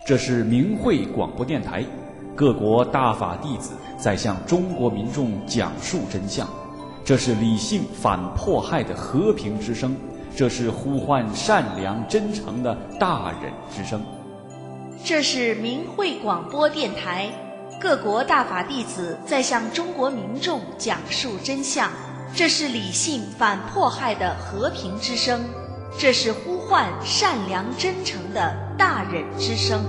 这是明慧广播电台，各国大法弟子在向中国民众讲述真相。这是理性反迫害的和平之声，这是呼唤善良真诚的大忍之声。 这是明慧广播电台，各国大法弟子在向中国民众讲述真相。这是理性反迫害的和平之声，这是呼唤善良真诚的大忍之声。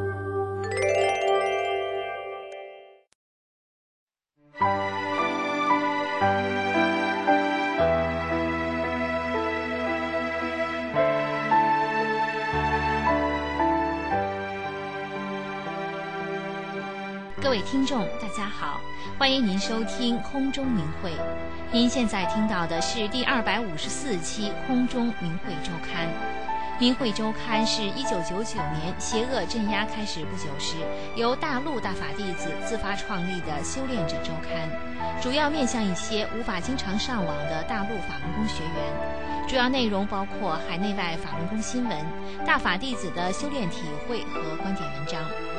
各位听众大家好，欢迎您收听空中明慧。您现在听到的是第254期空中明慧周刊。明慧周刊是1999年邪恶镇压开始不久时，由大陆大法弟子自发创立的修炼者周刊，主要面向一些无法经常上网的大陆法轮功学员。主要内容包括海内外法轮功新闻、大法弟子的修炼体会和观点文章。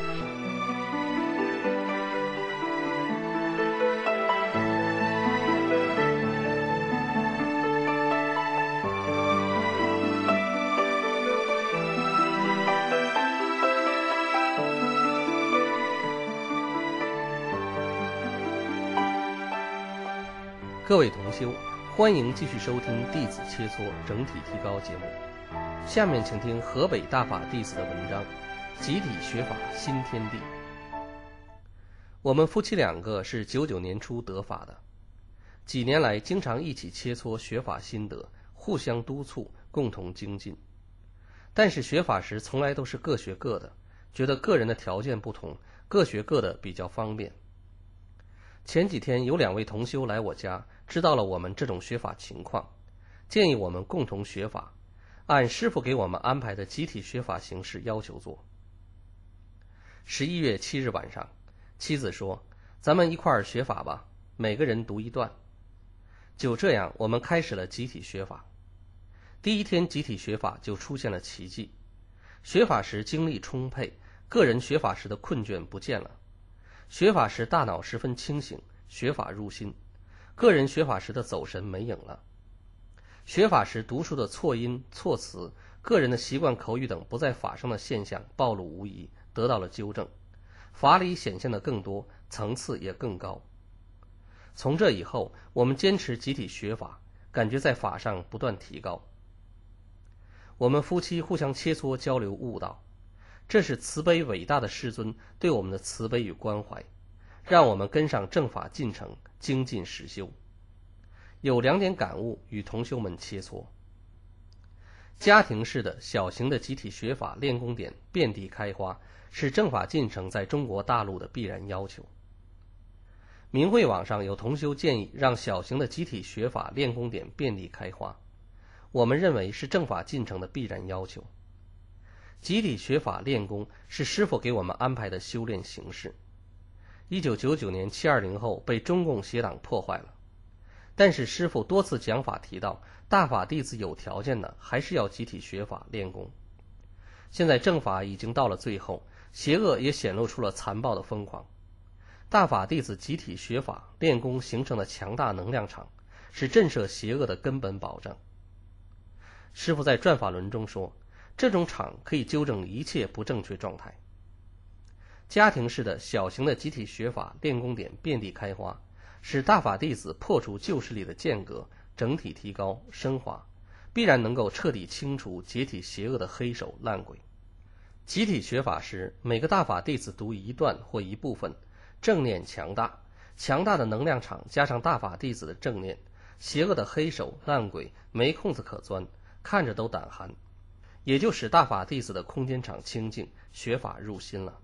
各位同修，欢迎继续收听《弟子切磋整体提高》节目。下面请听河北大法弟子的文章《集体学法新天地》。我们夫妻两个是99年初得法的，几年来经常一起切磋学法心得，互相督促，共同精进。但是学法时从来都是各学各的，觉得个人的条件不同，各学各的比较方便。前几天有2位同修来我家，知道了我们这种学法情况，建议我们共同学法，按师父给我们安排的集体学法形式要求做。11月7日晚上，妻子说：“咱们一块儿学法吧，每个人读一段。”就这样，我们开始了集体学法。第一天集体学法就出现了奇迹，学法时精力充沛，个人学法时的困倦不见了。学法时大脑十分清醒，学法入心，个人学法时的走神没影了。学法时读书的错音措辞，个人的习惯口语等不在法上的现象暴露无遗，得到了纠正，法理显现的更多，层次也更高。从这以后，我们坚持集体学法，感觉在法上不断提高。我们夫妻互相切磋交流悟道，这是慈悲伟大的世尊对我们的慈悲与关怀，让我们跟上正法进程，精进实修。有2点感悟与同修们切磋。家庭式的小型的集体学法练功点遍地开花，是正法进程在中国大陆的必然要求。明慧网上有同修建议让小型的集体学法练功点遍地开花，我们认为是正法进程的必然要求。集体学法练功是师父给我们安排的修炼形式。1999年720后被中共邪党破坏了，但是师父多次讲法提到，大法弟子有条件的还是要集体学法练功。现在正法已经到了最后，邪恶也显露出了残暴的疯狂。大法弟子集体学法练功形成的强大能量场，是震慑邪恶的根本保障。师父在转法轮中说，这种场可以纠正一切不正确状态。家庭式的小型的集体学法练功点遍地开花，使大法弟子破除旧势力的间隔，整体提高升华，必然能够彻底清除解体邪恶的黑手烂鬼。集体学法时，每个大法弟子读一段或一部分，正念强大，强大的能量场加上大法弟子的正念，邪恶的黑手烂鬼没空子可钻，看着都胆寒，也就使大法弟子的空间场清净，学法入心了。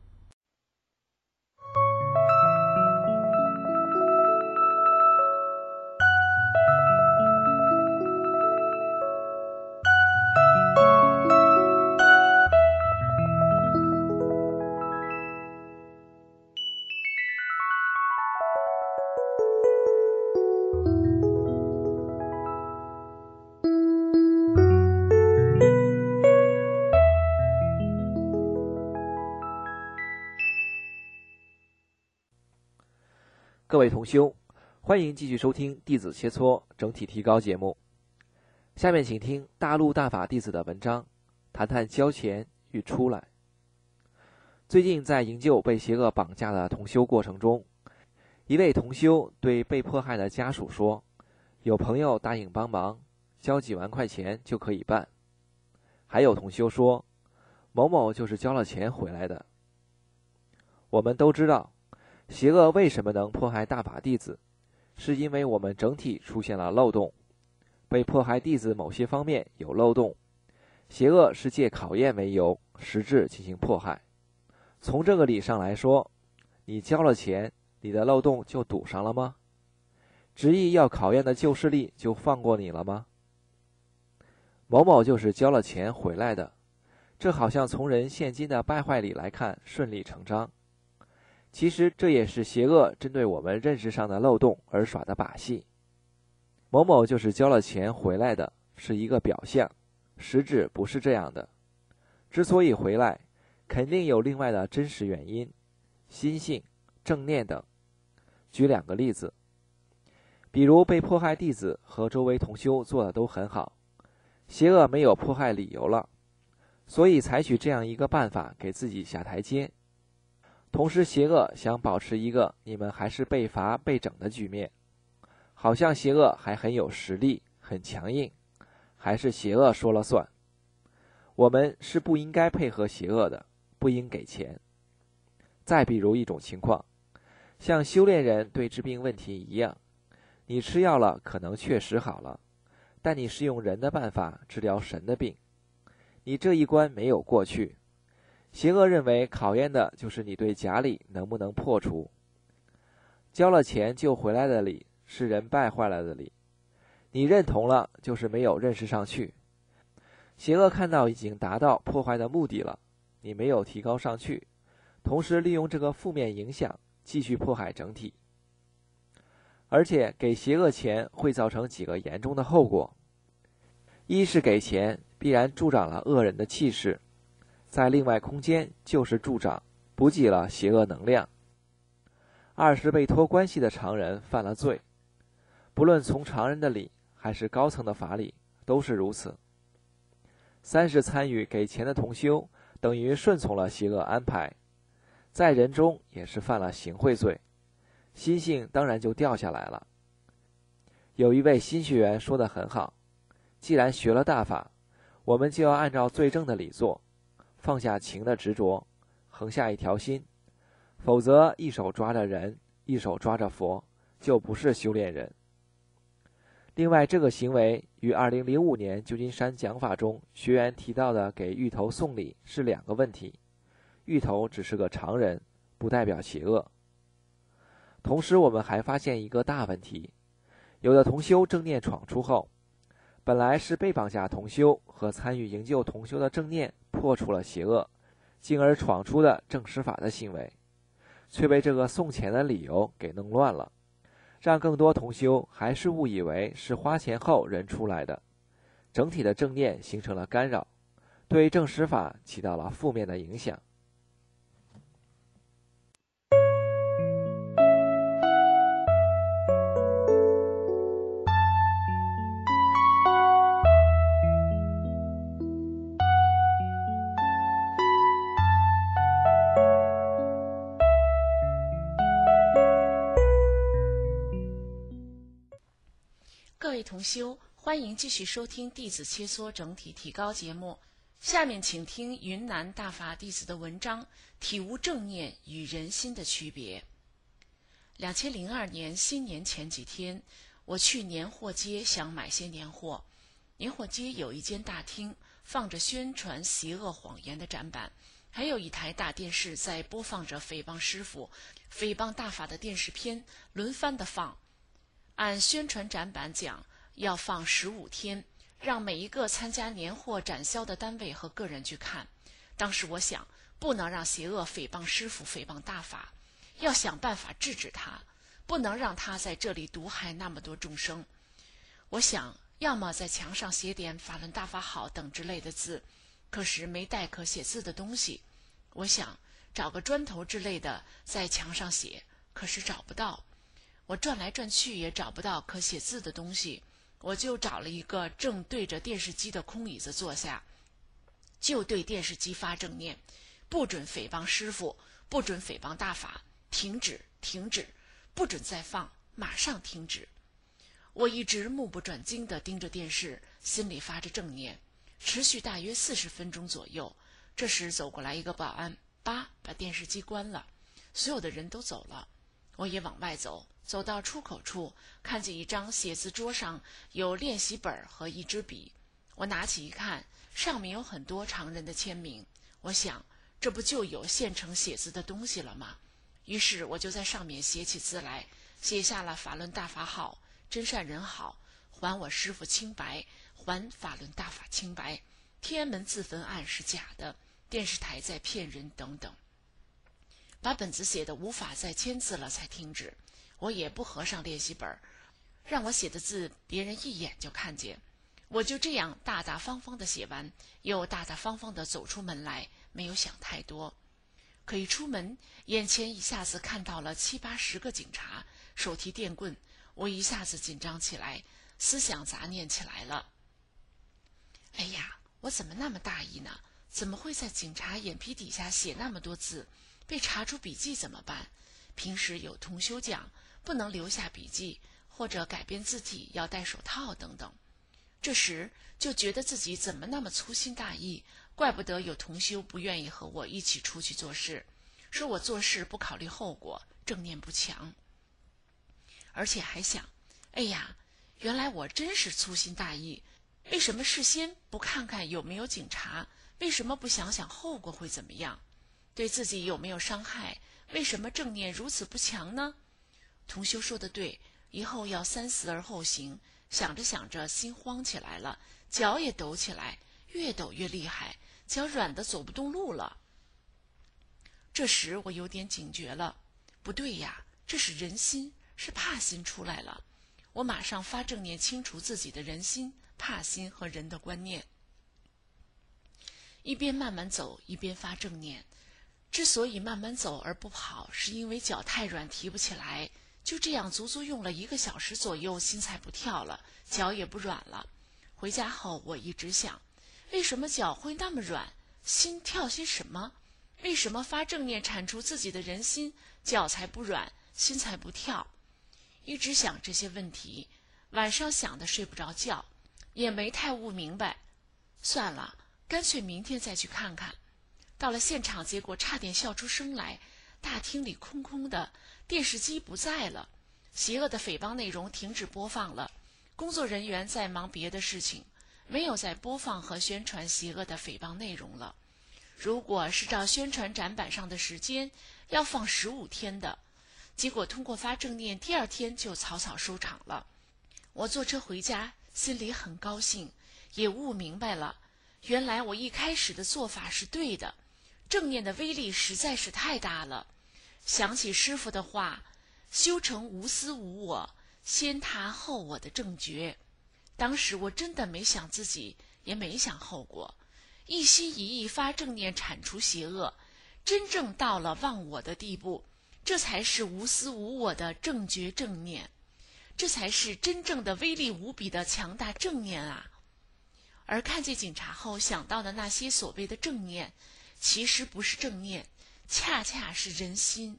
各位同修，欢迎继续收听弟子切磋整体提高节目。下面请听大陆大法弟子的文章，谈谈交钱与出来。最近在营救被邪恶绑架的同修过程中，一位同修对被迫害的家属说，有朋友答应帮忙，交几万块钱就可以办。还有同修说，某某就是交了钱回来的。我们都知道，邪恶为什么能迫害大法弟子，是因为我们整体出现了漏洞，被迫害弟子某些方面有漏洞，邪恶是借考验为由，实质进行迫害。从这个理上来说，你交了钱，你的漏洞就堵上了吗？执意要考验的旧势力就放过你了吗？某某就是交了钱回来的，这好像从人现今的败坏理来看顺理成章。其实这也是邪恶针对我们认识上的漏洞而耍的把戏。某某就是交了钱回来的，是一个表象，实质不是这样的。之所以回来，肯定有另外的真实原因，心性、正念等。举2个例子，比如被迫害弟子和周围同修做的都很好，邪恶没有迫害理由了，所以采取这样一个办法给自己下台阶。同时邪恶想保持一个你们还是被罚被整的局面，好像邪恶还很有实力，很强硬，还是邪恶说了算。我们是不应该配合邪恶的，不应给钱。再比如一种情况，像修炼人对治病问题一样，你吃药了可能确实好了，但你是用人的办法治疗神的病，你这一关没有过去。邪恶认为考验的就是你对假理能不能破除。交了钱就回来的理是人败坏了的理，你认同了就是没有认识上去。邪恶看到已经达到破坏的目的了，你没有提高上去，同时利用这个负面影响继续迫害整体。而且给邪恶钱会造成几个严重的后果。一是给钱必然助长了恶人的气势，在另外空间就是助长，补给了邪恶能量。二是被托关系的常人犯了罪，不论从常人的理还是高层的法理都是如此。三是参与给钱的同修等于顺从了邪恶安排，在人中也是犯了行贿罪，心性当然就掉下来了。有一位新学员说得很好，既然学了大法，我们就要按照最正的理做，放下情的执着，横下一条心，否则一手抓着人，一手抓着佛，就不是修炼人。另外，这个行为与2005年旧金山讲法中学员提到的给芋头送礼是2个问题，芋头只是个常人，不代表邪恶。同时我们还发现一个大问题，有的同修正念闯出后，本来是被绑架同修和参与营救同修的正念破除了邪恶，进而闯出的正施法的行为，却被这个送钱的理由给弄乱了，让更多同修还是误以为是花钱后人出来的，整体的正念形成了干扰，对正施法起到了负面的影响。 各位同修，欢迎继续收听弟子切磋整体提高节目。下面请听云南大法弟子的文章，体悟正念与人心的区别。2002年新年前几天，我去年货街想买些年货。年货街有一间大厅，放着宣传邪恶谎言的展板，还有一台大电视在播放着诽谤师傅、诽谤大法的电视片，轮番的放。按宣传展板讲，要放15天，让每一个参加年货展销的单位和个人去看。当时我想，不能让邪恶诽谤师傅、诽谤大法，要想办法制止他，不能让他在这里毒害那么多众生。我想，要么在墙上写点法轮大法好等之类的字，可是没带可写字的东西。我想找个砖头之类的在墙上写，可是找不到。 我转来转去也找不到可写字的东西，我就找了一个正对着电视机的空椅子坐下，就对电视机发正念：不准诽谤师父，不准诽谤大法，停止，停止，不准再放，马上停止。我一直目不转睛地盯着电视，心里发着正念，持续大约40分钟左右。这时走过来一个保安，把电视机关了，所有的人都走了。我也往外走，走到出口处，看见一张写字桌上有练习本和一支笔。我拿起一看，上面有很多常人的签名。我想，这不就有现成写字的东西了吗？于是我就在上面写起字来，写下了法轮大法好，真善人好，还我师父清白，还法轮大法清白，天安门自焚案是假的，电视台在骗人等等。把本子写得无法再签字了才停止。我也不合上练习本，让我写的字别人一眼就看见。我就这样大大方方地写完，又大大方方地走出门来，没有想太多。可一出门，眼前一下子看到了7、80个警察，手提电棍，我一下子紧张起来，思想杂念起来了。哎呀，我怎么那么大意呢？怎么会在警察眼皮底下写那么多字？被查出笔记怎么办？平时有同修讲，不能留下笔记，或者改变字体要戴手套等等。这时就觉得自己怎么那么粗心大意，怪不得有同修不愿意和我一起出去做事，说我做事不考虑后果，正念不强。而且还想，哎呀，原来我真是粗心大意，为什么事先不看看有没有警察？为什么不想想后果会怎么样？对自己有没有伤害？为什么正念如此不强呢？同修说的对，以后要三思而后行。想着想着，心慌起来了，脚也抖起来，越抖越厉害，脚软得走不动路了。这时我有点警觉了，不对呀，这是人心，是怕心出来了。我马上发正念清除自己的人心、怕心和人的观念，一边慢慢走，一边发正念。之所以慢慢走而不跑，是因为脚太软提不起来。就这样足足用了1个小时左右，心才不跳了，脚也不软了。回家后我一直想，为什么脚会那么软？心跳些什么？为什么发正念铲除自己的人心，脚才不软，心才不跳？一直想这些问题，晚上想的睡不着觉，也没太悟明白。算了，干脆明天再去看看。到了现场，结果差点笑出声来。大厅里空空的，电视机不在了，邪恶的诽谤内容停止播放了，工作人员在忙别的事情，没有在播放和宣传邪恶的诽谤内容了。如果是照宣传展板上的时间，要放15天的，结果通过发正念，第2天就草草收场了。我坐车回家，心里很高兴，也悟明白了，原来我一开始的做法是对的，正念的威力实在是太大了。想起师父的话，修成无私无我，先他后我的正觉。当时我真的没想自己，也没想后果，一心一意发正念铲除邪恶，真正到了忘我的地步，这才是无私无我的正觉正念，这才是真正的威力无比的强大正念啊！而看见警察后想到的那些所谓的正念，其实不是正念，恰恰是人心。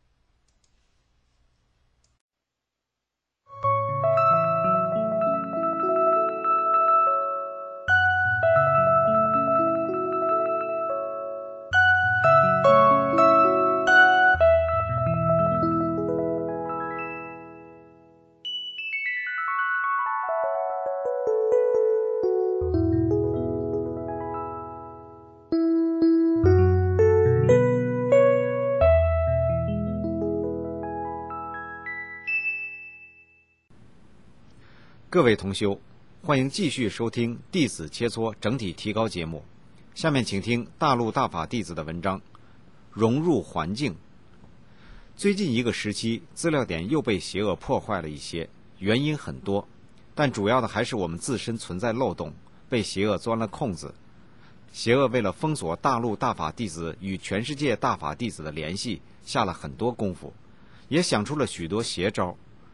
各位同修，欢迎继续收听弟子切磋整体提高节目。下面请听大陆大法弟子的文章《融入环境》。最近一个时期，资料点又被邪恶破坏了一些，原因很多，但主要的还是我们自身存在漏洞，被邪恶钻了空子。邪恶为了封锁大陆大法弟子与全世界大法弟子的联系，下了很多功夫，也想出了许多邪招。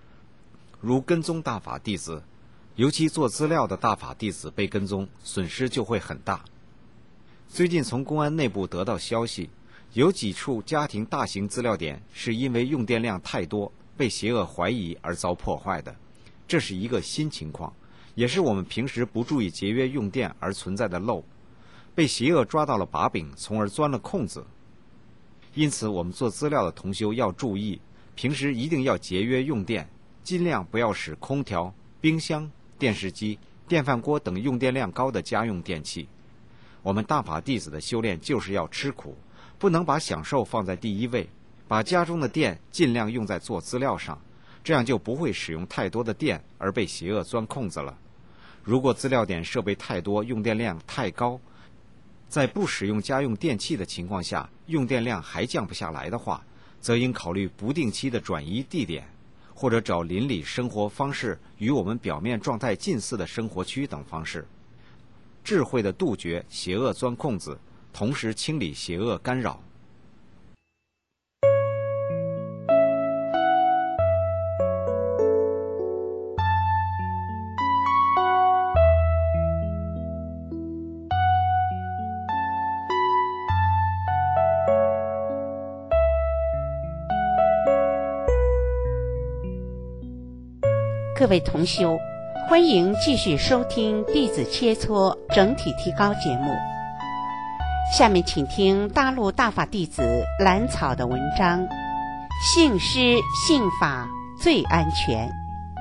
如跟踪大法弟子，尤其做资料的大法弟子被跟踪，损失就会很大。最近从公安内部得到消息，有几处家庭大型资料点是因为用电量太多，被邪恶怀疑而遭破坏的。这是一个新情况，也是我们平时不注意节约用电而存在的漏，被邪恶抓到了把柄，从而钻了空子。因此我们做资料的同修要注意，平时一定要节约用电，尽量不要使空调、冰箱、电视机、电饭锅等用电量高的家用电器。我们大法弟子的修炼就是要吃苦，不能把享受放在第一位，把家中的电尽量用在做资料上，这样就不会使用太多的电而被邪恶钻空子了。如果资料点设备太多，用电量太高，在不使用家用电器的情况下，用电量还降不下来的话，则应考虑不定期的转移地点，或者找邻里生活方式与我们表面状态近似的生活区等方式，智慧地杜绝邪恶钻空子，同时清理邪恶干扰。 各位同修，欢迎继续收听弟子切磋整体提高节目。下面请听大陆大法弟子兰草的文章：信师信法最安全。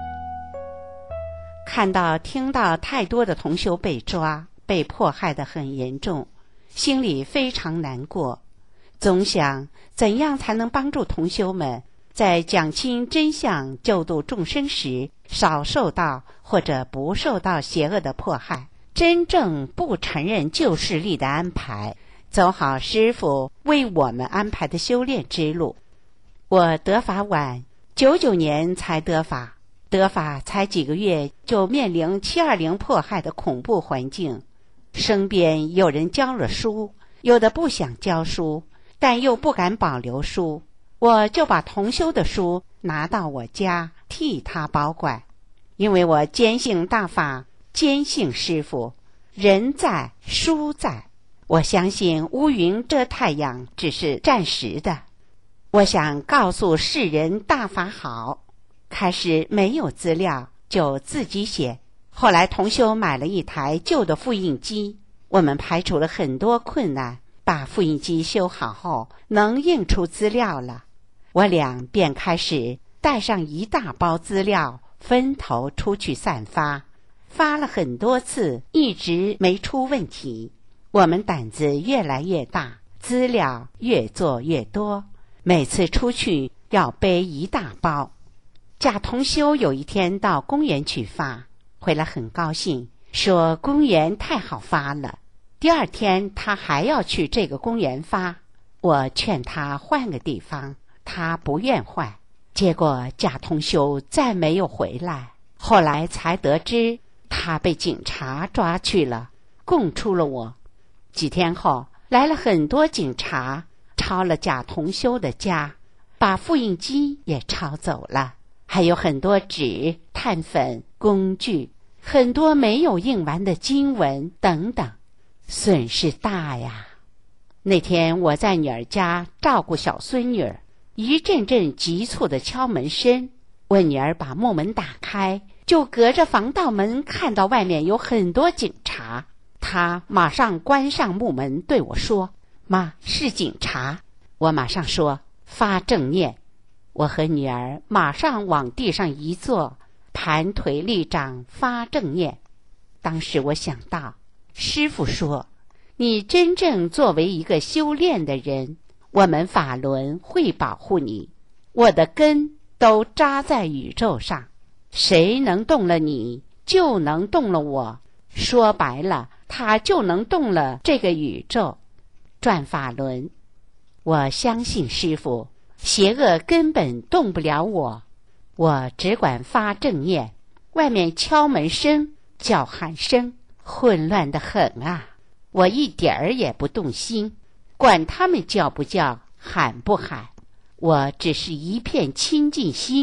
看到听到太多的同修被抓被迫害得很严重，心里非常难过，总想怎样才能帮助同修们在讲清真相救度众生时少受到或者不受到邪恶的迫害，真正不承认旧势力的安排，走好师父为我们安排的修炼之路。我得法晚，99年才得法，得法才几个月就面临720迫害的恐怖环境，身边有人教了书，有的不想教书，但又不敢保留书，我就把同修的书拿到我家替他保管，因为我坚信大法，坚信师父，人在书在，我相信乌云遮太阳只是暂时的。我想告诉世人大法好，开始没有资料就自己写，后来同修买了一台旧的复印机，我们排除了很多困难，把复印机修好后能印出资料了，我俩便开始带上一大包资料分头出去散发，发了很多次一直没出问题，我们胆子越来越大，资料越做越多，每次出去要背一大包。贾同修有一天到公园去发，回来很高兴，说公园太好发了，第二天他还要去这个公园发，我劝他换个地方，他不愿换，结果贾同修再没有回来，后来才得知他被警察抓去了，供出了我。几天后来了很多警察，抄了贾同修的家，把复印机也抄走了，还有很多纸、碳粉、工具，很多没有印完的经文等等，损失大呀。那天我在女儿家照顾小孙女儿，一阵阵急促的敲门声，我女儿把木门打开，就隔着防盗门看到外面有很多警察，她马上关上木门对我说：妈，是警察。我马上说发正念。我和女儿马上往地上一坐，盘腿立掌发正念。当时我想到，师父说，你真正作为一个修炼的人，我们法轮会保护你，我的根都扎在宇宙上，谁能动了你，就能动了我，说白了，他就能动了这个宇宙，转法轮。我相信师父，邪恶根本动不了我，我只管发正念，外面敲门声、叫喊声混乱得很啊，我一点儿也不动心，管他们叫不叫、喊不喊，我只是一片清净心，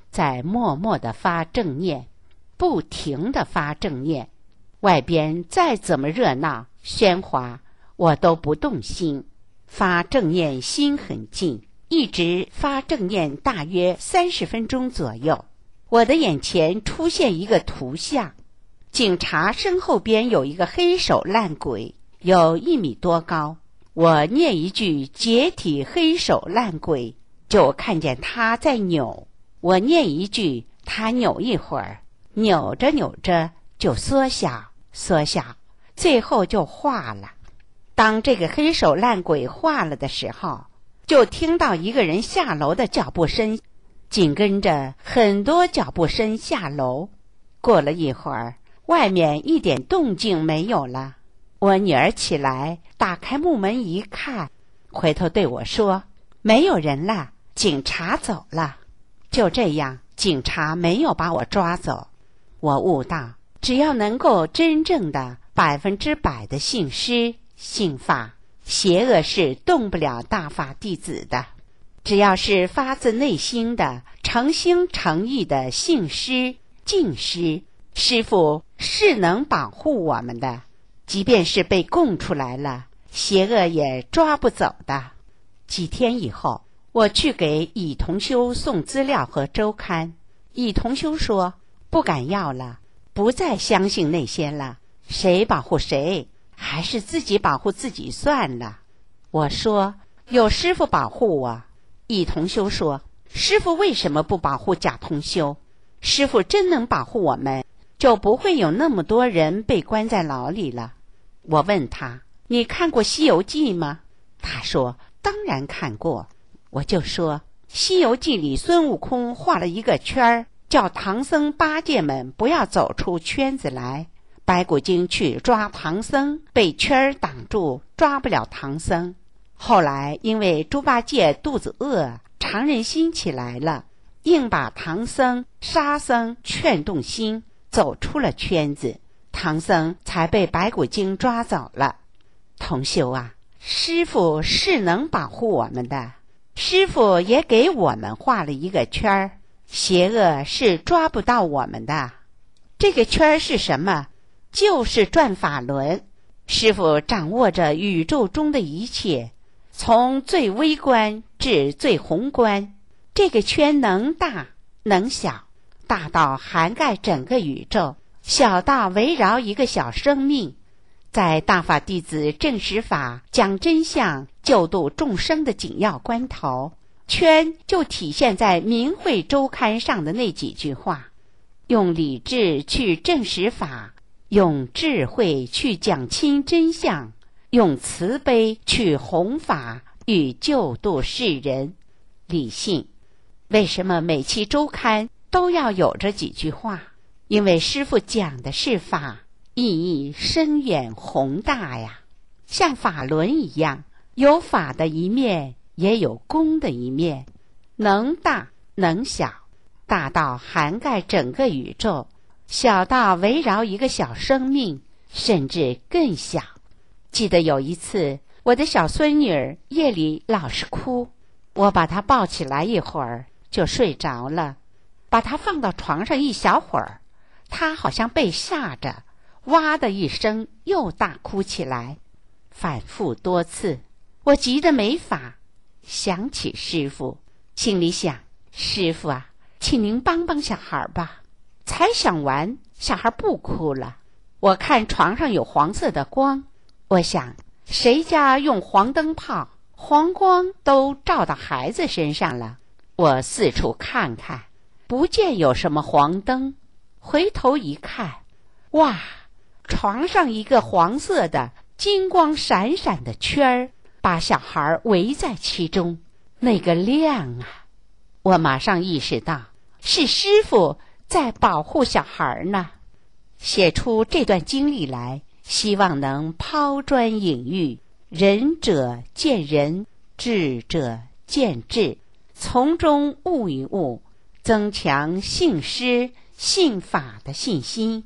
在默默地发正念，不停地发正念。外边再怎么热闹喧哗，我都不动心，发正念心很静，一直发正念大约30分钟左右。我的眼前出现一个图像，警察身后边有一个黑手烂鬼，有1米多高。我念一句解体黑手烂鬼，就看见他在扭。我念一句，他扭一会儿，扭着扭着就缩小，缩小，最后就化了。当这个黑手烂鬼化了的时候，就听到一个人下楼的脚步声，紧跟着很多脚步声下楼。过了一会儿，外面一点动静没有了。我女儿起来打开木门一看，回头对我说：“没有人了，警察走了。”就这样，警察没有把我抓走。我悟到，只要能够真正的100%的信师信法，邪恶是动不了大法弟子的。只要是发自内心的诚心诚意的信师敬师，师父是能保护我们的，即便是被供出来了，邪恶也抓不走的。几天以后，我去给乙同修送资料和周刊，乙同修说不敢要了，不再相信那些了，谁保护谁，还是自己保护自己算了。我说有师父保护我。乙同修说，师父为什么不保护甲同修？师父真能保护我们，就不会有那么多人被关在牢里了。我问他，你看过《西游记》吗？他说当然看过。我就说，《西游记》里孙悟空画了一个圈儿，叫唐僧八戒们不要走出圈子来。白骨精去抓唐僧，被圈儿挡住，抓不了唐僧。后来因为猪八戒肚子饿，常人心起来了，硬把唐僧、沙僧劝动心，走出了圈子，唐僧才被白骨精抓走了。同修啊，师父是能保护我们的，师父也给我们画了一个圈儿，邪恶是抓不到我们的。这个圈儿是什么？就是转法轮。师父掌握着宇宙中的一切，从最微观至最宏观。这个圈能大能小，大到涵盖整个宇宙，小到围绕一个小生命。在大法弟子证实法、讲真相、救度众生的紧要关头，圈就体现在《明慧周刊》上的那几句话：用理智去证实法，用智慧去讲清真相，用慈悲去弘法与救度世人。理性。为什么每期周刊都要有这几句话？因为师父讲的是法，意义深远宏大呀，像法轮一样，有法的一面，也有功的一面，能大能小，大到涵盖整个宇宙，小到围绕一个小生命，甚至更小。记得有一次，我的小孙女儿夜里老是哭，我把她抱起来一会儿就睡着了，把她放到床上一小会儿，她好像被吓着，哇的一声又大哭起来，反复多次。我急得没法，想起师父，心里想，师父啊，请您帮帮小孩吧。才想完，小孩不哭了。我看床上有黄色的光，我想谁家用黄灯泡，黄光都照到孩子身上了。我四处看看，不见有什么黄灯，回头一看，哇，床上一个黄色的金光闪闪的圈儿，把小孩围在其中，那个亮啊！我马上意识到，是师父在保护小孩呢。写出这段经历来，希望能抛砖引玉，仁者见仁，智者见智，从中悟一悟，增强信师信法的信心。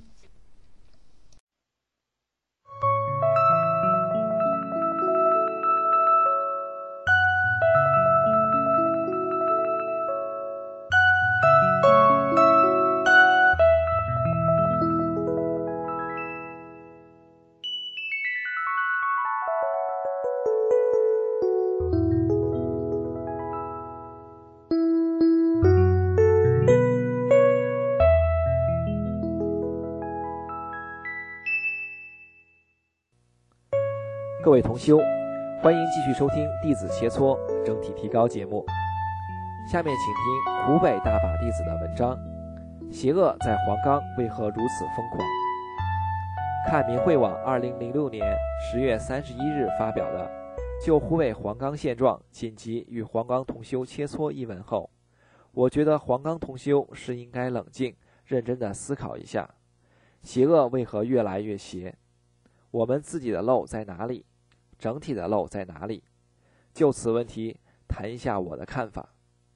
各位同修，欢迎继续收听弟子切磋整体提高节目。下面请听湖北大法弟子的文章：邪恶在黄冈为何如此疯狂？看明慧网2006年10月31日发表的就湖北黄冈现状紧急与黄冈同修切磋一文后，我觉得黄冈同修是应该冷静认真地思考一下，邪恶为何越来越邪？我们自己的漏在哪里？整体的漏在哪里？就此问题谈一下我的看法。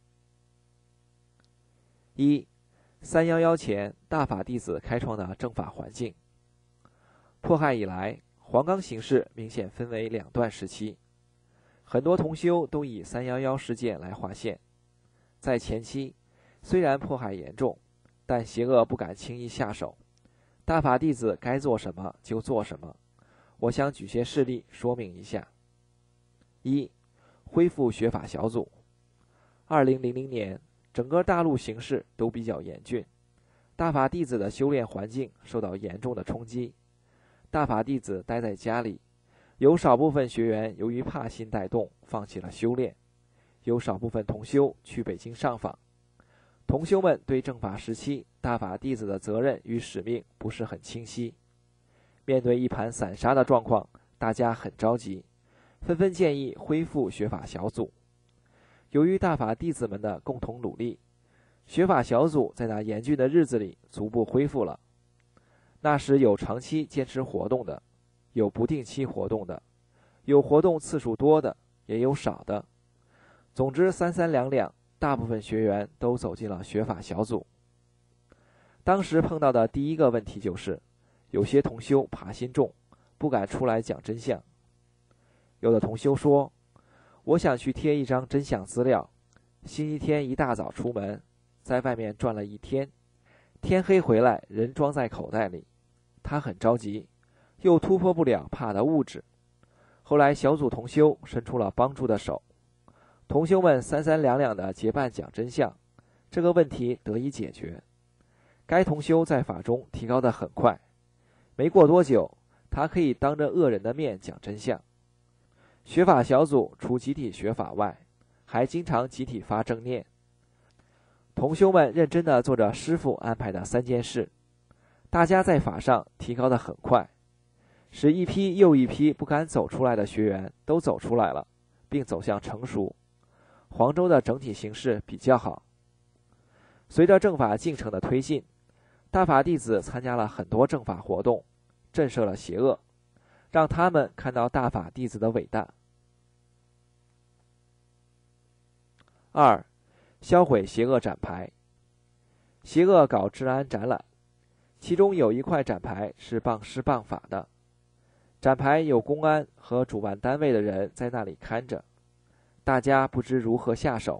一、311前大法弟子开创的正法环境。迫害以来，黄冈形势明显分为两段时期，很多同修都以311事件来划线。在前期，虽然迫害严重，但邪恶不敢轻易下手，大法弟子该做什么就做什么。我想举些事例说明一下。一、恢复学法小组。2000年，整个大陆形势都比较严峻，大法弟子的修炼环境受到严重的冲击。大法弟子待在家里，有少部分学员由于怕心带动，放弃了修炼；有少部分同修去北京上访。同修们对正法时期大法弟子的责任与使命不是很清晰。面对一盘散沙的状况，大家很着急，纷纷建议恢复学法小组。由于大法弟子们的共同努力，学法小组在那严峻的日子里逐步恢复了。那时有长期坚持活动的，有不定期活动的，有活动次数多的，也有少的。总之三三两两，大部分学员都走进了学法小组。当时碰到的第一个问题就是，有些同修怕心重，不敢出来讲真相。有的同修说，我想去贴一张真相资料，星期天一大早出门，在外面转了一天，天黑回来人装在口袋里。他很着急，又突破不了怕的物质。后来小组同修伸出了帮助的手，同修们三三两两的结伴讲真相，这个问题得以解决。该同修在法中提高得很快，没过多久，他可以当着恶人的面讲真相。学法小组除集体学法外，还经常集体发正念。同修们认真地做着师父安排的3件事，大家在法上提高得很快，使一批又一批不敢走出来的学员都走出来了，并走向成熟。黄州的整体形势比较好。随着正法进程的推进，大法弟子参加了很多正法活动，震慑了邪恶，让他们看到大法弟子的伟大。2. 销毁邪恶展牌。邪恶搞治安展览，其中有一块展牌是谤师谤法的，展牌有公安和主办单位的人在那里看着，大家不知如何下手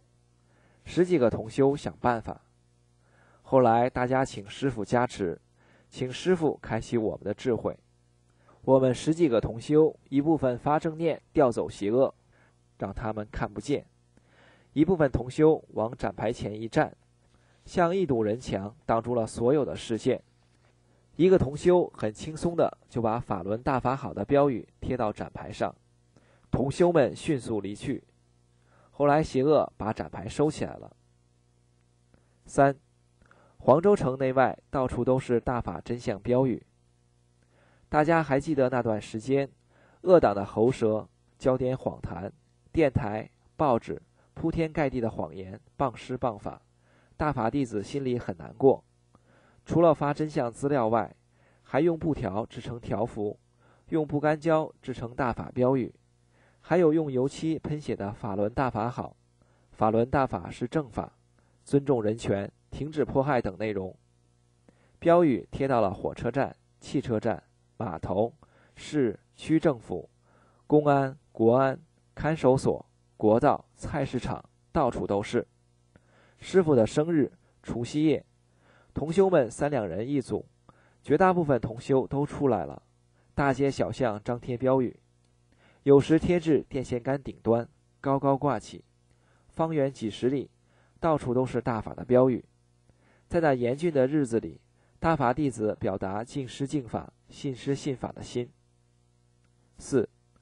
，10几个同修想办法。后来大家请师父加持，请师父开启我们的智慧。我们10几个同修，一部分发正念调走邪恶，让他们看不见；一部分同修往展牌前一站，像一堵人墙挡住了所有的视线。一个同修很轻松的就把法轮大法好的标语贴到展牌上，同修们迅速离去。后来邪恶把展牌收起来了。3. 黄州城内外到处都是大法真相标语。大家还记得那段时间，恶党的喉舌、焦点谎谈、电台、报纸铺天盖地的谎言，谤师谤法，大法弟子心里很难过。除了发真相资料外，还用布条制成条幅，用不干胶制成大法标语，还有用油漆喷写的法轮大法好，法轮大法是正法，尊重人权，停止迫害等内容。标语贴到了火车站、汽车站、码头、市区政府、公安、国安、看守所、国道、菜市场，到处都是。师父的生日、除夕夜，同修们3两人一组，绝大部分同修都出来了，大街小巷张贴标语，有时贴至电线杆顶端，高高挂起，方圆几10里，到处都是大法的标语。在那严峻的日子里，大法弟子表达敬师敬法、信师信法的心。4.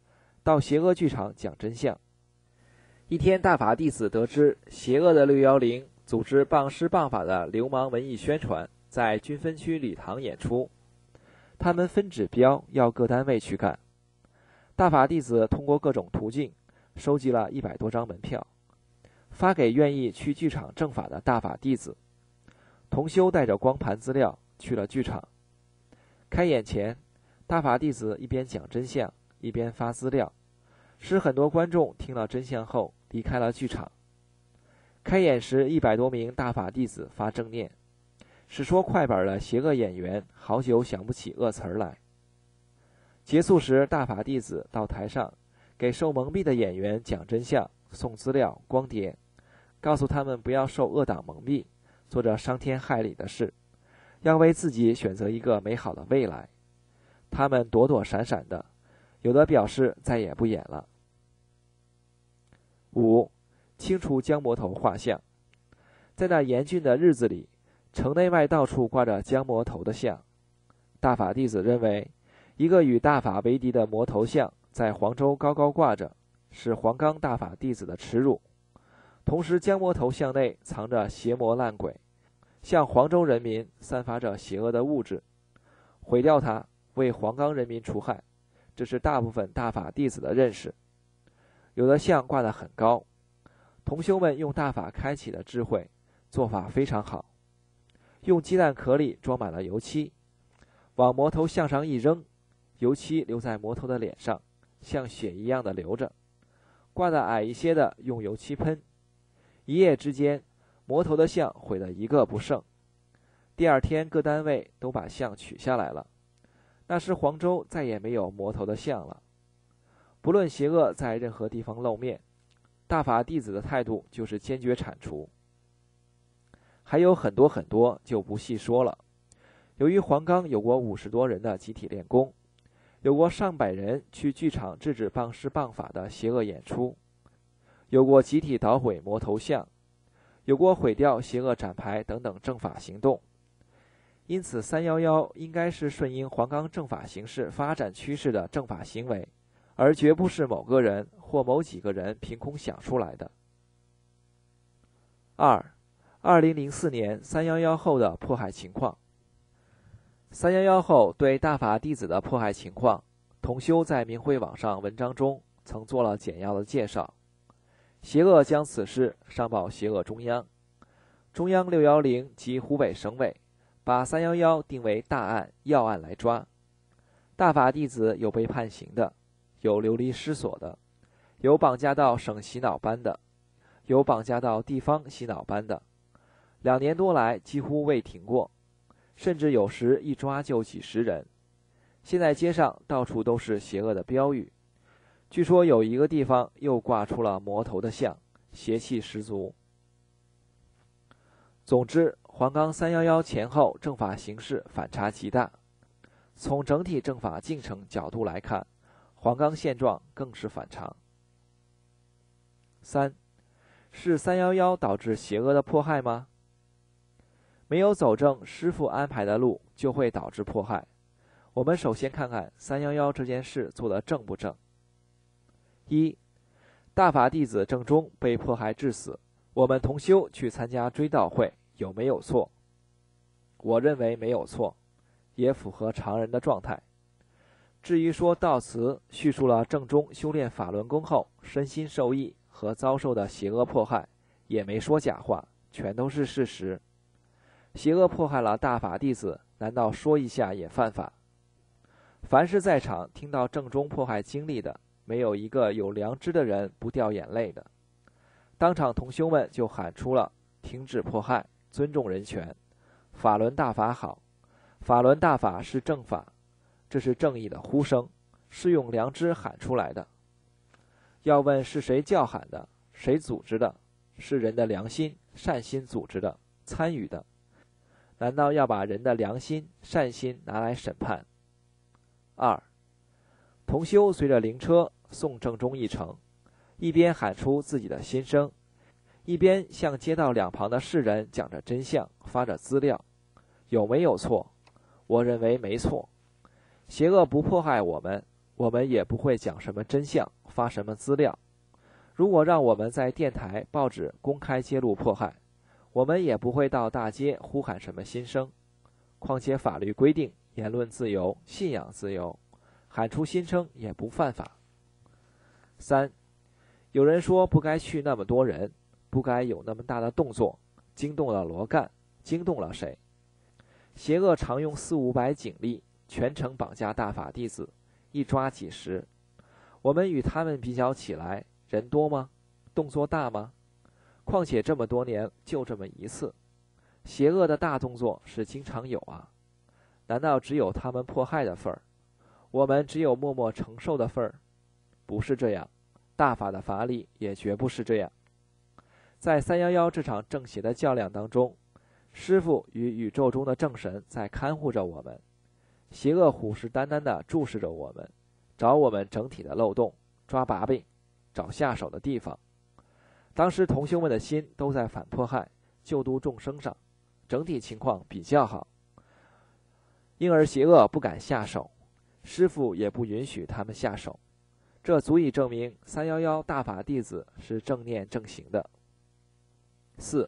到邪恶剧场讲真相。一天，大法弟子得知邪恶的610组织谤师谤法的流氓文艺宣传在军分区礼堂演出，他们分指标要各单位去干。大法弟子通过各种途径收集了100多张门票，发给愿意去剧场正法的大法弟子。同修带着光盘资料去了剧场。开演前，大法弟子一边讲真相一边发资料，使很多观众听了真相后离开了剧场。开演时，100多名大法弟子发正念，使说快板的邪恶演员好久想不起恶词儿来。结束时，大法弟子到台上给受蒙蔽的演员讲真相、送资料、光碟，告诉他们不要受恶党蒙蔽，做着伤天害理的事，要为自己选择一个美好的未来。他们躲躲闪闪的，有的表示再也不演了。5. 清除僵魔头画像。在那严峻的日子里，城内外到处挂着僵魔头的像。大法弟子认为，一个与大法为敌的魔头像在黄州高高挂着，是黄冈大法弟子的耻辱。同时，僵魔头像内藏着邪魔烂鬼，向黄州人民散发着邪恶的物质，毁掉它，为黄冈人民除害，这是大部分大法弟子的认识。有的像挂得很高，同修们用大法开启的智慧，做法非常好。用鸡蛋壳里装满了油漆，往魔头像上一扔，油漆留在魔头的脸上，像血一样的流着。挂得矮一些的用油漆喷，一夜之间，魔头的像毁得一个不剩。第二天，各单位都把像取下来了。那时黄州再也没有魔头的像了。不论邪恶在任何地方露面，大法弟子的态度就是坚决铲除。还有很多很多就不细说了。由于黄冈有过50多人的集体练功，有过上百人去剧场制止谤师谤法的邪恶演出，有过集体捣毁魔头像，有过毁掉邪恶展牌等等正法行动。因此311应该是顺应黄冈正法形势发展趋势的正法行为，而绝不是某个人或某几个人凭空想出来的。2. 2004年311后的迫害情况。311后对大法弟子的迫害情况，同修在明慧网上文章中曾做了简要的介绍。邪恶将此事上报邪恶中央，中央610及湖北省委把311定为大案要案来抓。大法弟子有被判刑的，有流离失所的，有绑架到省洗脑班的，有绑架到地方洗脑班的，2年多来几乎未停过，甚至有时一抓就几十人。现在街上到处都是邪恶的标语，据说有一个地方又挂出了魔头的像，邪气十足。总之，黄冈311前后正法形势反差极大。从整体正法进程角度来看，黄冈现状更是反常。3. 是311导致邪恶的迫害吗？没有走正师父安排的路，就会导致迫害。我们首先看看311这件事做得正不正。1. 大法弟子正中被迫害致死，我们同修去参加追悼会，有没有错？我认为没有错，也符合常人的状态。至于说悼词叙述了正中修炼法轮功后身心受益和遭受的邪恶迫害，也没说假话，全都是事实。邪恶迫害了大法弟子，难道说一下也犯法？凡是在场听到正中迫害经历的，没有一个有良知的人不掉眼泪的。当场同修们就喊出了停止迫害，尊重人权，法轮大法好，法轮大法是正法，这是正义的呼声，是用良知喊出来的。要问是谁叫喊的，谁组织的，是人的良心善心组织的参与的，难道要把人的良心善心拿来审判？2. 同修随着灵车送正中一程，一边喊出自己的心声，一边向街道两旁的世人讲着真相，发着资料，有没有错？我认为没错。邪恶不迫害我们， 我们也不会讲什么真相，发什么资料。如果让我们在电台、报纸公开揭露迫害，我们也不会到大街呼喊什么心声。况且法律规定言论自由、信仰自由，喊出心声也不犯法。3. 有人说不该去那么多人，不该有那么大的动作，惊动了罗干，惊动了谁？邪恶常用400-500警力全程绑架大法弟子，一抓几十。我们与他们比较起来，人多吗？动作大吗？况且这么多年就这么一次，邪恶的大动作是经常有啊。难道只有他们迫害的份儿，我们只有默默承受的份儿？不是这样，大法的法理也绝不是这样。在311这场正邪的较量当中，师父与宇宙中的正神在看护着我们，邪恶虎视眈眈地注视着我们，找我们整体的漏洞，抓把柄，找下手的地方。当时同修们的心都在反迫害、救度众生上，整体情况比较好，因而邪恶不敢下手，师父也不允许他们下手。这足以证明311大法弟子是正念正行的。4.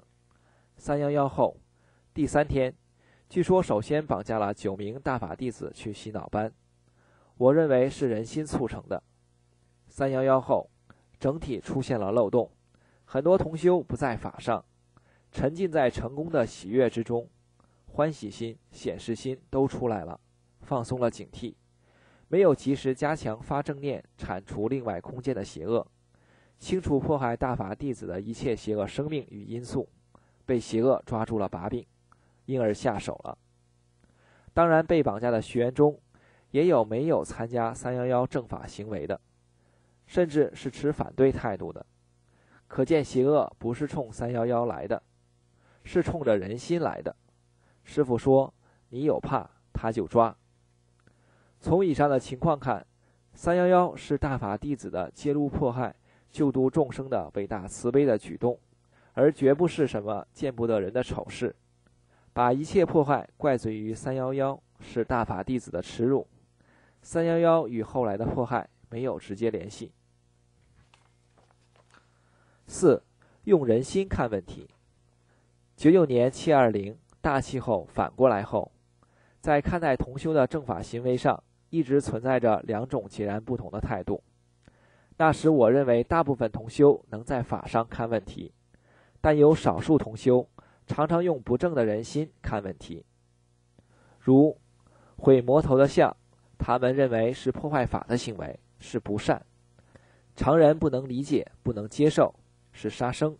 311后第3天，据说首先绑架了9名大法弟子去洗脑班，我认为是人心促成的。311后，整体出现了漏洞，很多同修不在法上，沉浸在成功的喜悦之中，欢喜心、显示心都出来了，放松了警惕，没有及时加强发正念，铲除另外空间的邪恶，清除迫害大法弟子的一切邪恶生命与因素，被邪恶抓住了把柄，因而下手了。当然，被绑架的学员中，也有没有参加311正法行为的，甚至是持反对态度的。可见邪恶不是冲311来的，是冲着人心来的。师父说，你有怕，他就抓。从以上的情况看，311是大法弟子的揭露迫害、救度众生的伟大慈悲的举动，而绝不是什么见不得人的丑事。把一切迫害怪罪于311是大法弟子的耻辱。311与后来的迫害没有直接联系。4. 用人心看问题。99年720大气候反过来后，在看待同修的正法行为上，一直存在着2种截然不同的态度。那时我认为大部分同修能在法上看问题，但有少数同修常常用不正的人心看问题。如毁魔头的像，他们认为是破坏法的行为，是不善，常人不能理解，不能接受，是杀生。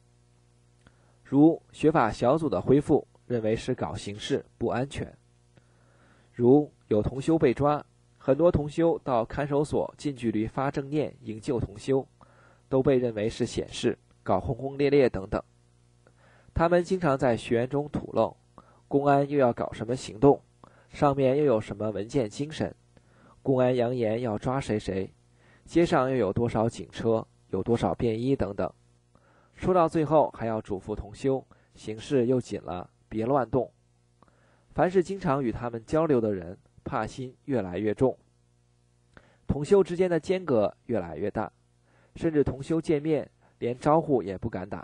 如学法小组的恢复，认为是搞形式，不安全。如有同修被抓，很多同修到看守所近距离发正念营救同修，都被认为是显示，搞轰轰烈烈等等。他们经常在学员中吐露，公安又要搞什么行动，上面又有什么文件精神，公安扬言要抓谁谁，街上又有多少警车，有多少便衣等等。说到最后还要嘱咐同修，形势又紧了，别乱动。凡是经常与他们交流的人，怕心越来越重，同修之间的间隔越来越大，甚至同修见面连招呼也不敢打。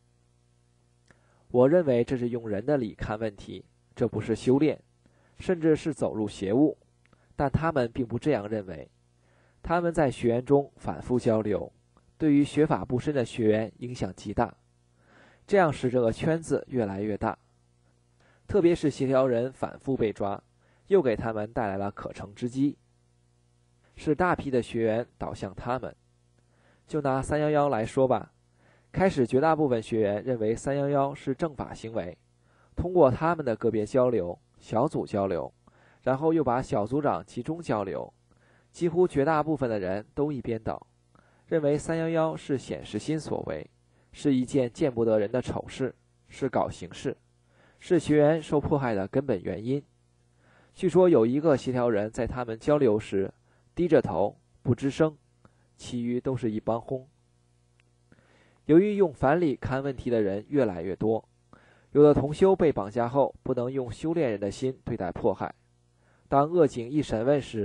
我认为这是用人的理看问题，这不是修炼，甚至是走入邪物，但他们并不这样认为。他们在学员中反复交流，对于学法不深的学员影响极大，这样使这个圈子越来越大。特别是协调人反复被抓，又给他们带来了可乘之机，使大批的学员导向他们。就拿311来说吧，开始绝大部分学员认为311是正法行为，通过他们的个别交流、小组交流，然后又把小组长集中交流，几乎绝大部分的人都一边倒，认为311是显示心所为，是一件见不得人的丑事，是搞形式，是学员受迫害的根本原因。据说有一个协调人在他们交流时低着头不吱声，其余都是一帮轰。由于用反理看问题的人越来越多，有的同修被绑架后不能用修炼人的心对待迫害，当恶警一审问时，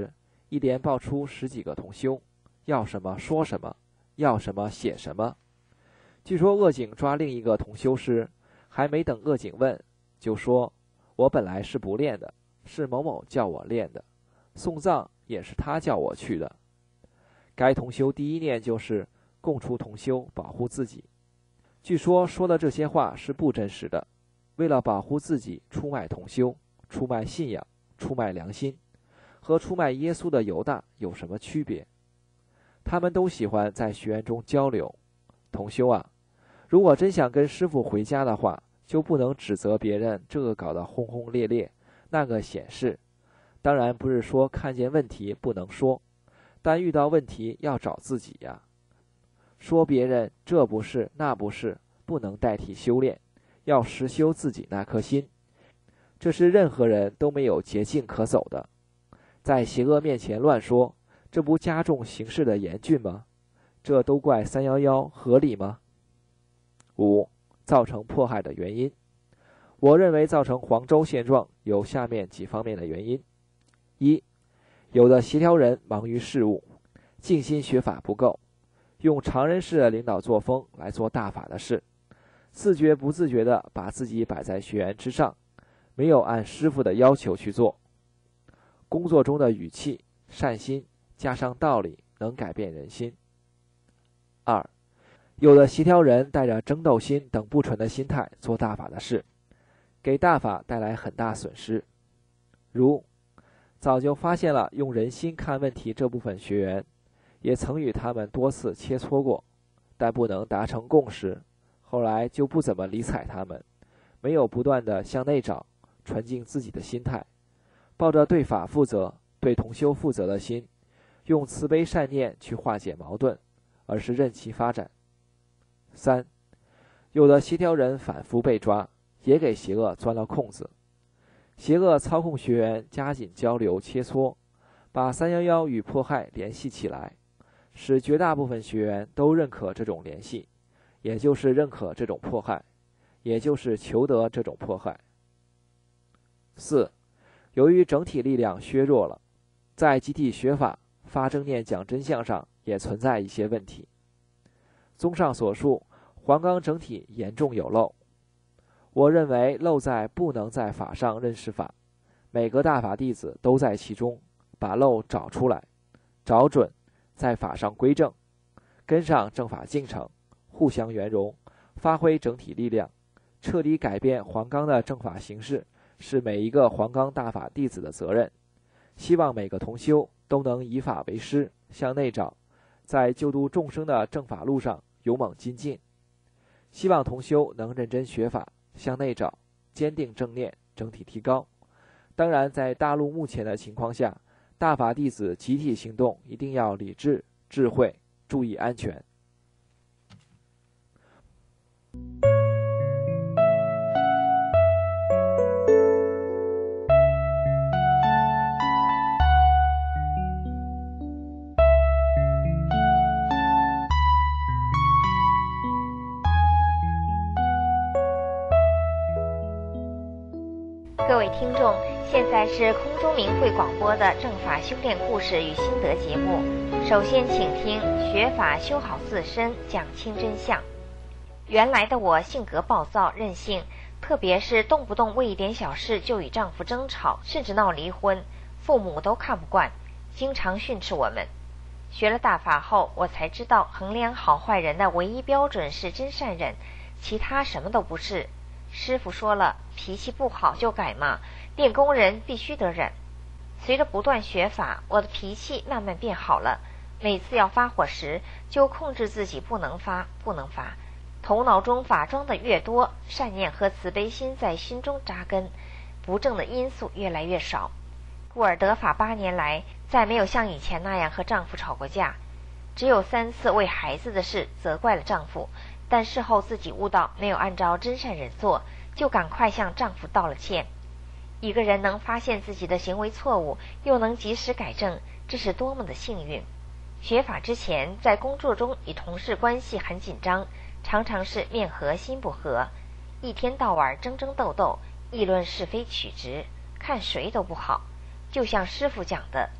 一连报出10几个同修，要什么说什么，要什么写什么。据说恶警抓另一个同修时，还没等恶警问，就说我本来是不练的，是某某叫我练的，送葬也是他叫我去的。该同修第一念就是供出同修，保护自己。据说说的这些话是不真实的，为了保护自己出卖同修，出卖信仰，出卖良心，和出卖耶稣的犹大有什么区别？他们都喜欢在学员中交流。同修啊，如果真想跟师父回家的话，就不能指责别人这个搞得轰轰烈烈，那个显示。当然不是说看见问题不能说，但遇到问题要找自己呀。说别人这不是那不是，不能代替修炼，要实修自己那颗心。这是任何人都没有捷径可走的。在邪恶面前乱说，这不加重形势的严峻吗？这都怪311，合理吗？5. 造成迫害的原因。我认为造成黄州现状有下面几方面的原因。1. 有的协调人忙于事务，静心学法不够，用常人式的领导作风来做大法的事，自觉不自觉地把自己摆在学员之上，没有按师父的要求去做。工作中的语气、善心加上道理，能改变人心。2. 有的协调人带着争斗心等不纯的心态做大法的事，给大法带来很大损失。如早就发现了用人心看问题这部分学员，也曾与他们多次切磋过，但不能达成共识，后来就不怎么理睬他们，没有不断地向内找，纯净自己的心态，抱着对法负责、对同修负责的心，用慈悲善念去化解矛盾，而是任其发展。3. 有的协调人反复被抓，也给邪恶钻了空子。邪恶操控学员加紧交流切磋，把311与迫害联系起来，使绝大部分学员都认可这种联系，也就是认可这种迫害，也就是求得这种迫害。4. 由于整体力量削弱了，在集体学法、发正念讲真相上也存在一些问题。综上所述，黄冈整体严重有漏。我认为漏在不能在法上认识法，每个大法弟子都在其中，把漏找出来，找准，在法上归正，跟上正法进程，互相圆融，发挥整体力量，彻底改变黄冈的正法形式，是每一个黄冈大法弟子的责任。希望每个同修都能以法为师，向内找，在救度众生的正法路上勇猛精进。希望同修能认真学法，向内找，坚定正念，整体提高。当然，在大陆目前的情况下，大法弟子集体行动一定要理智、智慧，注意安全。 各位听众，现在是空中明慧广播的正法修炼故事与心得节目。首先请听学法修好自身，讲清真相。原来的我性格暴躁任性，特别是动不动为一点小事就与丈夫争吵，甚至闹离婚，父母都看不惯，经常训斥我们。学了大法后，我才知道衡量好坏人的唯一标准是真善忍，其他什么都不是。师父说了，脾气不好就改嘛，练功人必须得忍。随着不断学法，我的脾气慢慢变好了，每次要发火时就控制自己不能发，头脑中法装的越多，善念和慈悲心在心中扎根，不正的因素越来越少，故而得法8年来再没有像以前那样和丈夫吵过架，只有3次为孩子的事责怪了丈夫，但事后自己悟到没有按照真善忍做，就赶快向丈夫道了歉。一个人能发现自己的行为错误，又能及时改正，这是多么的幸运。学法之前，在工作中与同事关系很紧张，常常是面和心不和，一天到晚争争斗斗，议论是非曲直，看谁都不好。就像师父讲的，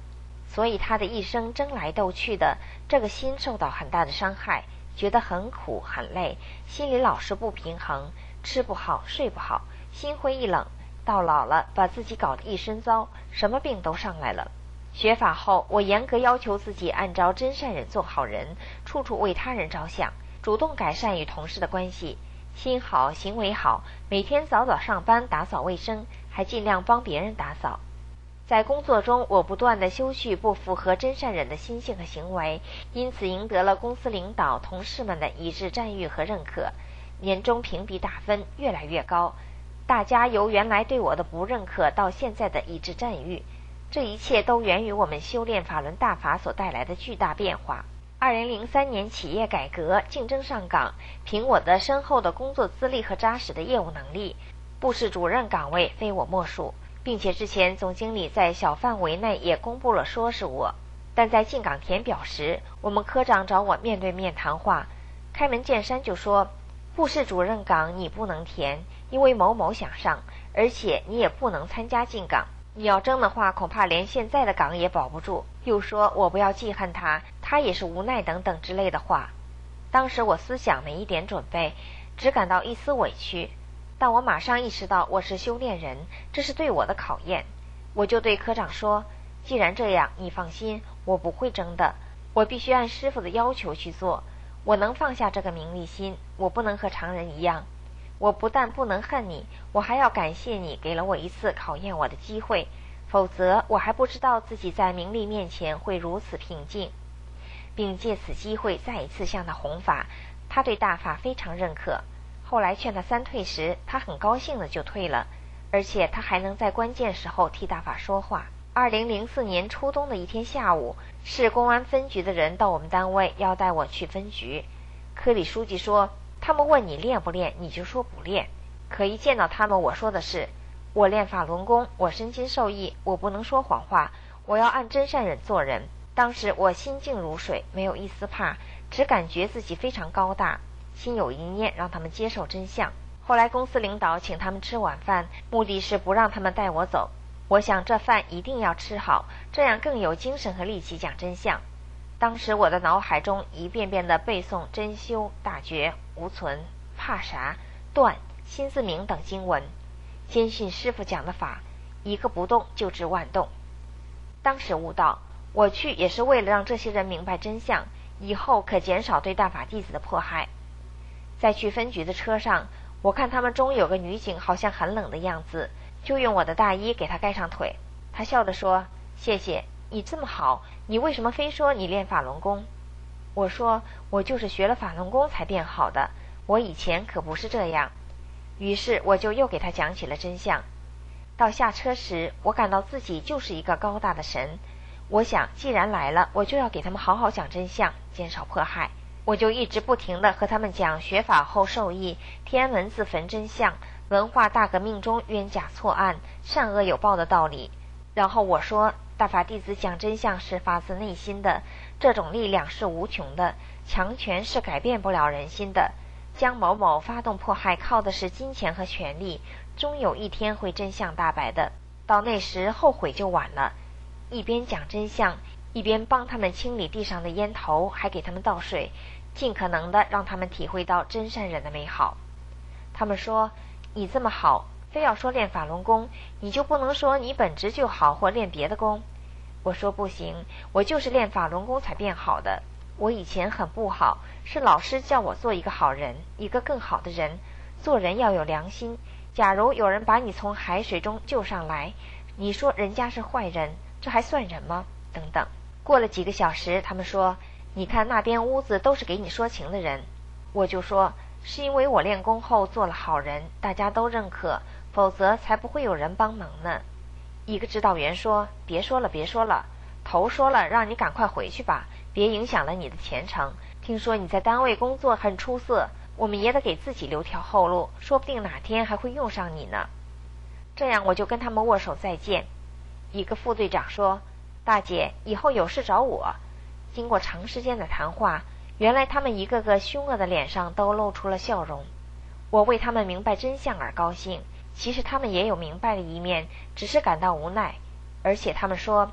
所以他的一生争来斗去的，这个心受到很大的伤害，觉得很苦很累，心里老是不平衡，吃不好睡不好，心灰意冷，到老了把自己搞得一身糟，什么病都上来了。学法后，我严格要求自己按照真善忍做好人，处处为他人着想，主动改善与同事的关系，心好行为好，每天早早上班打扫卫生，还尽量帮别人打扫。在工作中，我不断地修续不符合真善忍的心性和行为，因此赢得了公司领导、同事们的一致赞誉和认可，年终评比打分越来越高。大家由原来对我的不认可到现在的一致赞誉，这一切都源于我们修炼法轮大法所带来的巨大变化。2003年企业改革，竞争上岗，凭我的深厚的工作资历和扎实的业务能力，部室主任岗位非我莫属，并且之前总经理在小范围内也公布了说是我。但在进岗填表时，我们科长找我面对面谈话，开门见山就说，部室主任岗你不能填，因为某某想上，而且你也不能参加进岗，你要争的话恐怕连现在的岗也保不住，又说我不要记恨他，他也是无奈等等之类的话。当时我思想没一点准备，只感到一丝委屈，但我马上意识到我是修炼人，这是对我的考验。我就对科长说，既然这样，你放心，我不会争的，我必须按师傅的要求去做，我能放下这个名利心，我不能和常人一样，我不但不能恨你，我还要感谢你给了我一次考验我的机会，否则我还不知道自己在名利面前会如此平静，并借此机会再一次向他弘法。他对大法非常认可，后来劝他三退时，他很高兴的就退了，而且他还能在关键时候替大法说话。2004年初冬的一天下午，市公安分局的人到我们单位要带我去分局。科里书记说，他们问你练不练，你就说不练。可一见到他们，我说的是，我练法轮功，我身心受益，我不能说谎话，我要按真善忍做人。当时我心静如水，没有一丝怕，只感觉自己非常高大，心有一念让他们接受真相。后来公司领导请他们吃晚饭，目的是不让他们带我走。我想这饭一定要吃好，这样更有精神和力气讲真相。当时我的脑海中一遍遍地背诵真修、大觉、无存、怕啥、断、心自明等经文，坚信师父讲的法，一个不动就治万动。当时悟道，我去也是为了让这些人明白真相，以后可减少对大法弟子的迫害。在去分局的车上，我看他们中有个女警好像很冷的样子，就用我的大衣给她盖上腿。她笑着说，谢谢，你这么好，你为什么非说你练法轮功？我说，我就是学了法轮功才变好的，我以前可不是这样。于是我就又给她讲起了真相。到下车时，我感到自己就是一个高大的神，我想既然来了，我就要给他们好好讲真相，减少迫害。我就一直不停地和他们讲学法后受益、天文字焚真相、文化大革命中冤假错案、善恶有报的道理。然后我说，大法弟子讲真相是发自内心的，这种力量是无穷的，强权是改变不了人心的。江某某发动迫害靠的是金钱和权力，终有一天会真相大白的，到那时后悔就晚了。一边讲真相，一边帮他们清理地上的烟头，还给他们倒水，尽可能的让他们体会到真善忍的美好。他们说，你这么好，非要说练法轮功，你就不能说你本职就好或练别的功？我说不行，我就是练法轮功才变好的。我以前很不好，是老师叫我做一个好人，一个更好的人。做人要有良心，假如有人把你从海水中救上来，你说人家是坏人，这还算人吗？等等。过了几个小时，他们说，你看那边屋子都是给你说情的人。我就说，是因为我练功后做了好人，大家都认可，否则才不会有人帮忙呢。一个指导员说，别说了别说了，头说了让你赶快回去吧，别影响了你的前程。听说你在单位工作很出色，我们也得给自己留条后路，说不定哪天还会用上你呢。这样我就跟他们握手再见。一个副队长说，大姐，以后有事找我。经过长时间的谈话，原来他们一个个凶恶的脸上都露出了笑容。我为他们明白真相而高兴，其实他们也有明白的一面，只是感到无奈。而且他们说，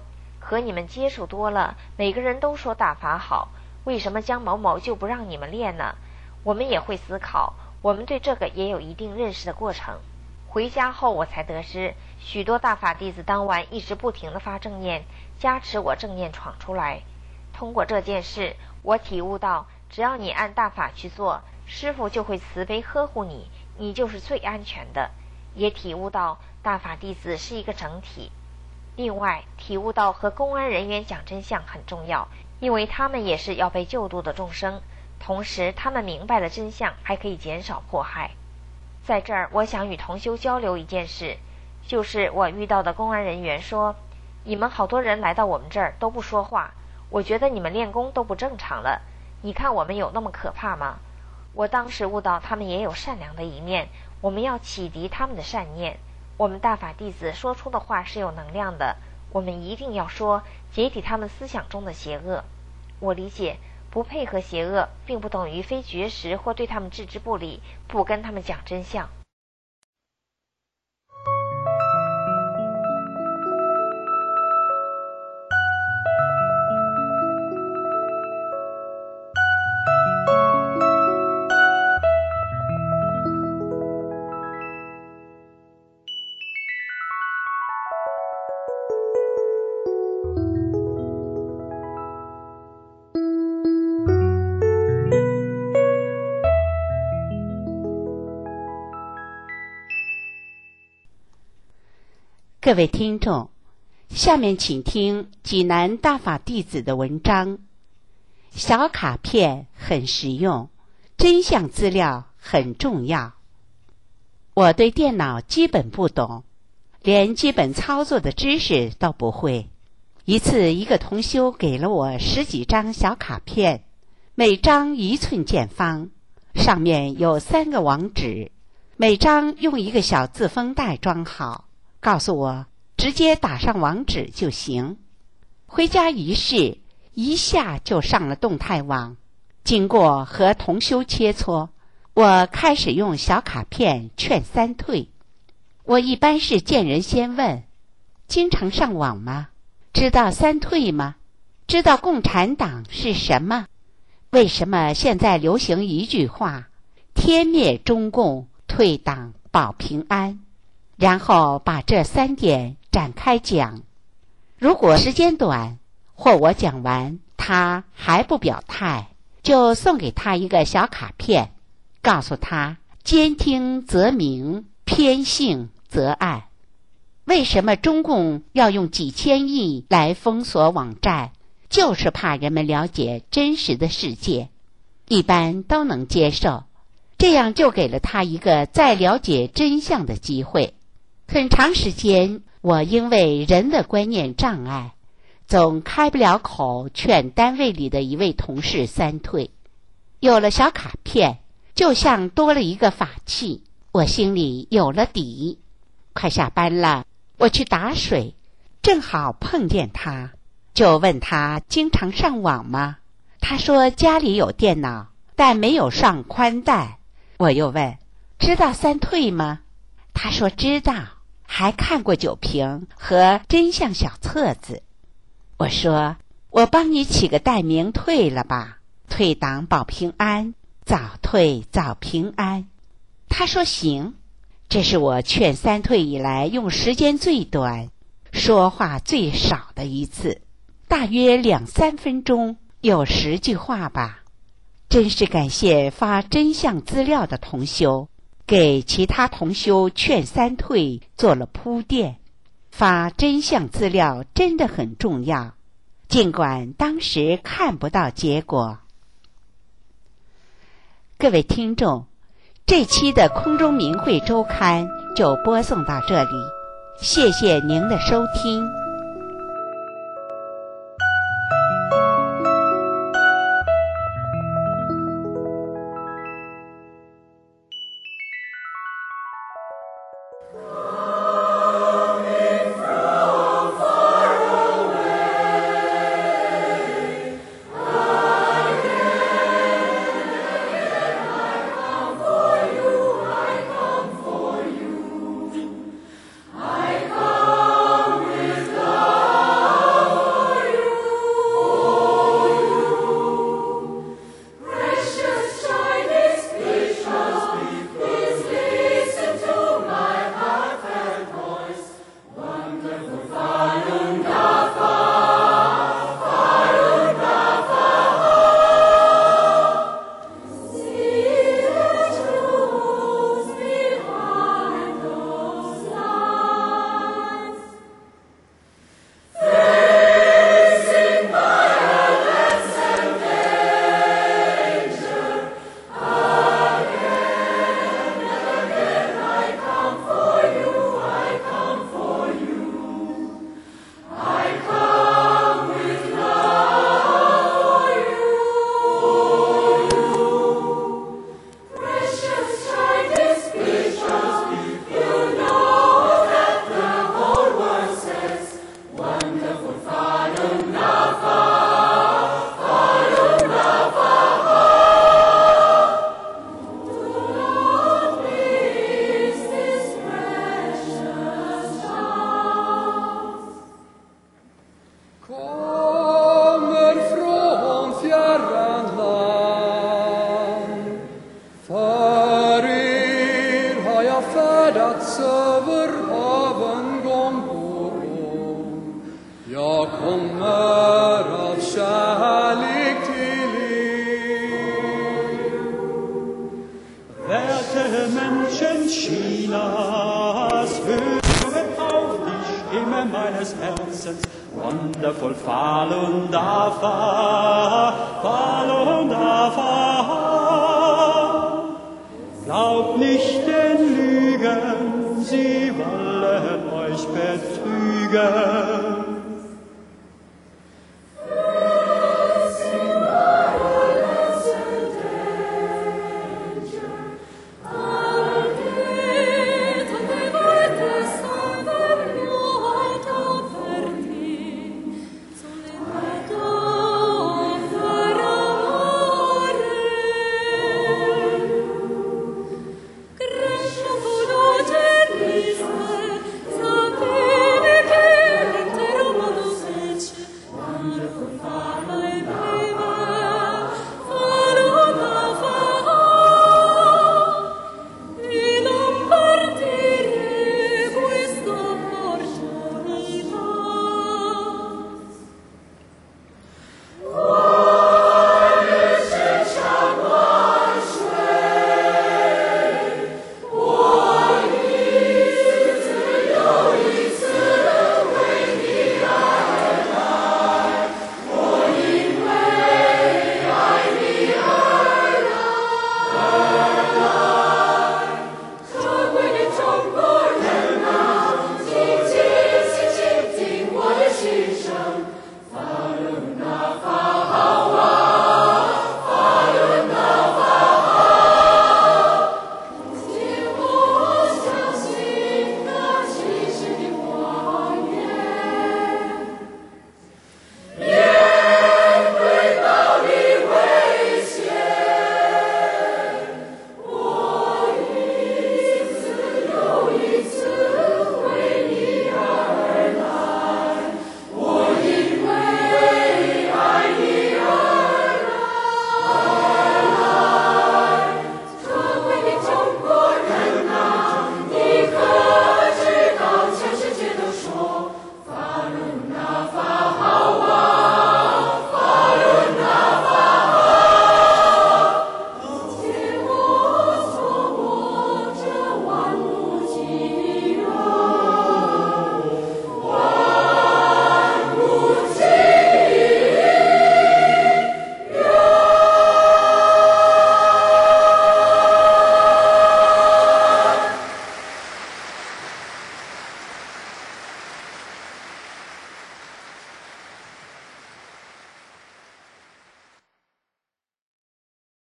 和你们接触多了，每个人都说大法好，为什么江某某就不让你们练呢？我们也会思考，我们对这个也有一定认识的过程。回家后我才得知，许多大法弟子当晚一直不停地发正念，加持我正念闯出来。通过这件事，我体悟到，只要你按大法去做，师父就会慈悲呵护你，你就是最安全的。也体悟到大法弟子是一个整体。另外，体悟到和公安人员讲真相很重要，因为他们也是要被救度的众生，同时他们明白了真相，还可以减少迫害。在这儿，我想与同修交流一件事，就是我遇到的公安人员说，你们好多人来到我们这儿都不说话，我觉得你们练功都不正常了，你看我们有那么可怕吗？我当时悟到他们也有善良的一面，我们要启迪他们的善念。我们大法弟子说出的话是有能量的，我们一定要说，解体他们思想中的邪恶。我理解，不配合邪恶并不等于非绝食或对他们置之不理，不跟他们讲真相。 各位听众，下面请听济南大法弟子的文章。小卡片很实用，真相资料很重要。我对电脑基本不懂，连基本操作的知识都不会。一次，一个同修给了我10几张小卡片，每张1寸见方，上面有3个网址，每张用一个小自封袋装好，告诉我直接打上网址就行。回家一试，一下就上了动态网。经过和同修切磋，我开始用小卡片劝3退。我一般是见人先问，经常上网吗？知道3退吗？知道共产党是什么？为什么现在流行一句话，天灭中共，退党保平安？然后把这3点展开讲。如果时间短，或我讲完他还不表态，就送给他一个小卡片，告诉他兼听则明，偏信则暗。为什么中共要用几千亿来封锁网站？就是怕人们了解真实的世界，一般都能接受，这样就给了他一个再了解真相的机会。很长时间，我因为人的观念障碍，总开不了口劝单位里的一位同事3退。有了小卡片，就像多了一个法器，我心里有了底。快下班了，我去打水，正好碰见他，就问他经常上网吗？他说家里有电脑，但没有上宽带。我又问，知道3退吗？他说知道，还看过酒瓶和真相小册子。我说，我帮你起个代名退了吧，退党保平安，早退早平安。他说行。这是我劝3退以来用时间最短，说话最少的一次，大约2-3分钟，有10句话吧。真是感谢发真相资料的同修，给其他同修劝3退做了铺垫。发真相资料真的很重要，尽管当时看不到结果。各位听众，这期的空中明慧周刊就播送到这里，谢谢您的收听。 I come with Prinz Chinas, höre auf die Stimme meines Herzens, wundervoll Falun Dafa, Falun Dafa. Glaubt nicht den Lügen, sie wollen euch betrügen.